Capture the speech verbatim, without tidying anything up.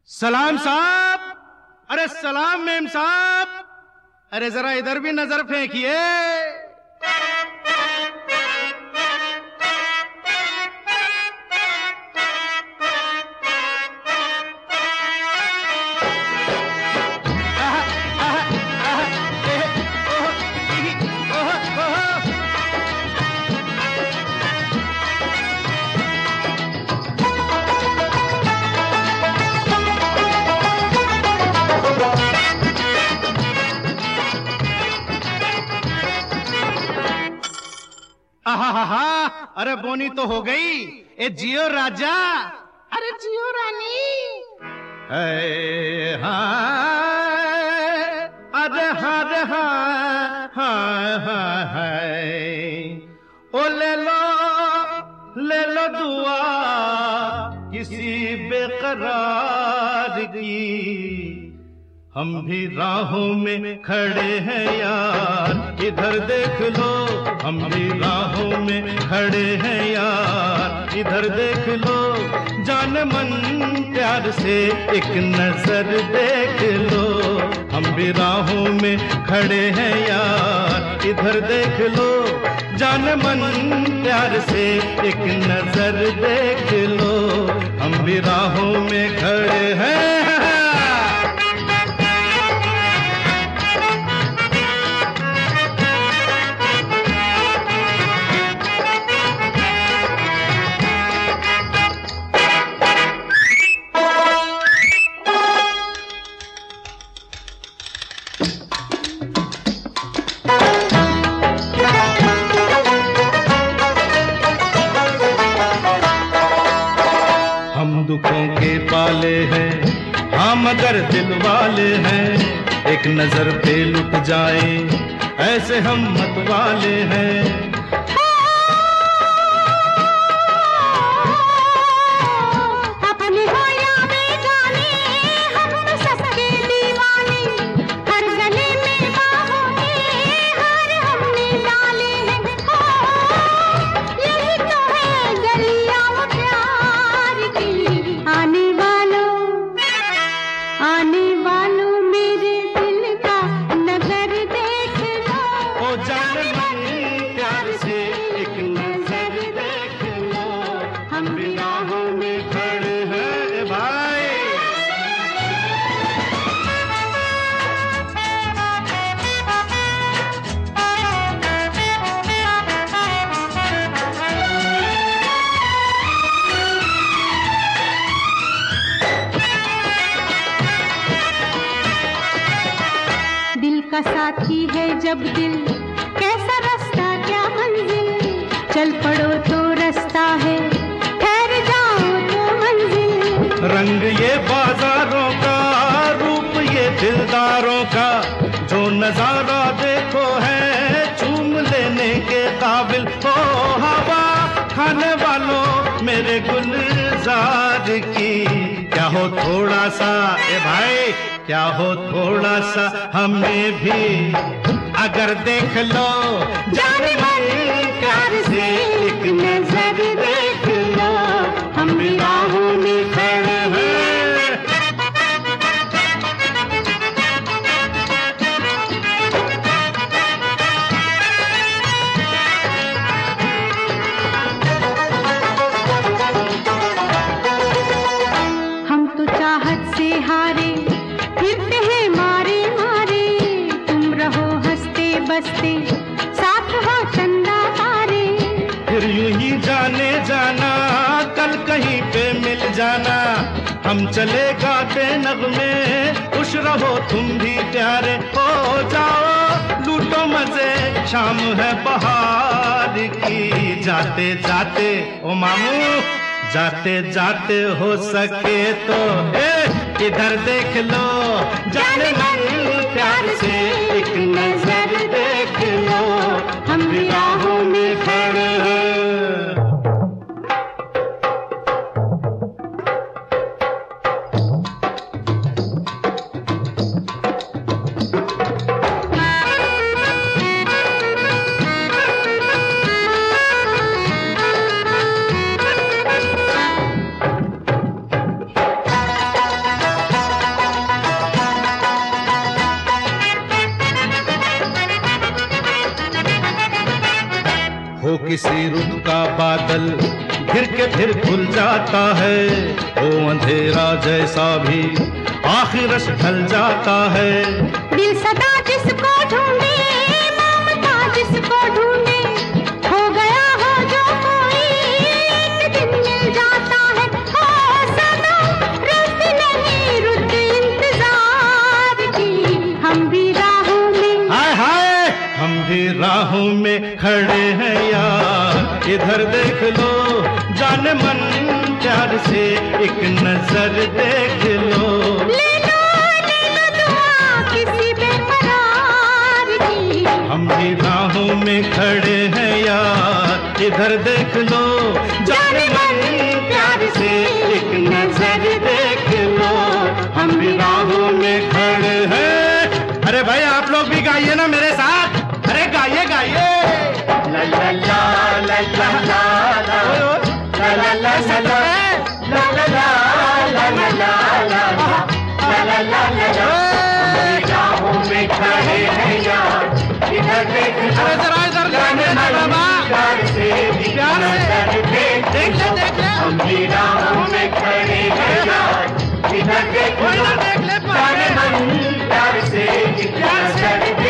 सलाम साहब, अरे सलाम मेम साहब, अरे जरा इधर भी नजर फेंकिए। आहा, अरे बोनी तो हो गई। ए जियो राजा, अरे जियो रानी। अरे हाँ रे हाँ हाँ हाँ है। ओ ले लो ले लो दुआ किसी बेकरार की, हम भी राहों में खड़े हैं यार, इधर देख लो। हम भी राहों में खड़े हैं यार, इधर देख लो। जान मन प्यार से एक नजर देख लो। हम भी राहों में खड़े हैं यार, इधर देख लो। जान मन प्यार से एक नजर देख लो। हम भी राहों में खड़े हैं। दुखों के पाले हैं हाँ मगर दिल वाले हैं, एक नजर पे लुट जाए ऐसे हम मत वाले हैं। अपने हो या बेगाने हम सबके दीवाने, हर गले में बाहों के हार हमने डाले हैं। यही तो है गलियां प्यार की। आने वालों आने वालों मेरे दिल का नजर देख लो। ओ जान मन प्यार से एक नजर देख लो। हम भी राहों में खड़े हैं भाई। दिल का साथी है जब दिल, कैसा रास्ता क्या मंजिल। चल पड़ो तो रास्ता है, ठहर जाओ तो मंजिल। रंग ये बाजारों का, रूप ये दिलदारों का, जो नजारा देखो है चूम लेने के काबिल। ओ हवा खाने वालों मेरे गुलजार की, क्या हो थोड़ा सा ए भाई, क्या हो थोड़ा सा हमें भी अगर देख लो। जाने मन प्यार से एक नजर देख लो। हम भी राहों में खड़े हैं। हम तो चाहत से हारे फिरते हैं मारे मारे, तुम रहो हंसते बसते साथ हो चंदा तारे। फिर यूं ही जाने जाना कल कहीं पे मिल जाना, हम चले गाते नगमे खुश रहो तुम भी प्यारे। हो जाओ लूटो मजे शाम है बहार की। जाते जाते ओ मामू जाते जाते हो सके तो ए इधर देख लो। जाने मन प्यार से एक नजर देख लो। हम भी राहों में खड़े हैं। किसी रुत का बादल घिर के फिर खुल जाता है, वो अंधेरा जैसा भी आखिर ढल जाता है। दिल सदा जिसको ढूंढे, ममता जिसको ढूंढे, हो गया हो जो कोई एक दिन मिल जाता है। हो सदा रुत नहीं रुत इंतजार की, हम भी राहों में, हाय हाय हम भी राहों में खड़े हैं यार, इधर देख लो जान मन प्यार से एक नजर देख लो। ले लो ले लो दुआ किसी बेकरार की, हम भी राहों में खड़े हैं यार, इधर देख लो जान मन प्यार से एक नजर देख लो। हम भी राहों में खड़े हैं। अरे भाई आप लोग भी गाइए ना मेरे साथ, अरे गाइए गाइए। ला ला ला ला ला ला ला ला ला ला ला ला ला ला ला ला ला ला ला। राहों में खड़े हैं यार, इधर देख लो जान मन प्यार से एक नजर देख लो। हम भी राहों में खड़े हैं यार, इधर देख लो जान मन प्यार से एक नजर